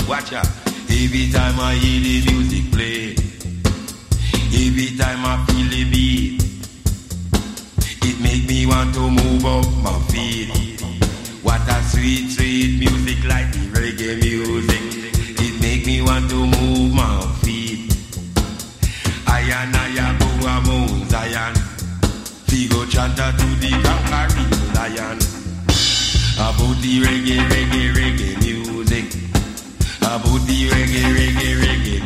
Watch out. Every time I hear the music play, every time I feel the beat, it make me want to move up my feet. What a sweet, sweet music like the reggae music. It make me want to move my feet. I go a moon Zion. Figo chanta to the conquering lion. About the reggae music. About the reggae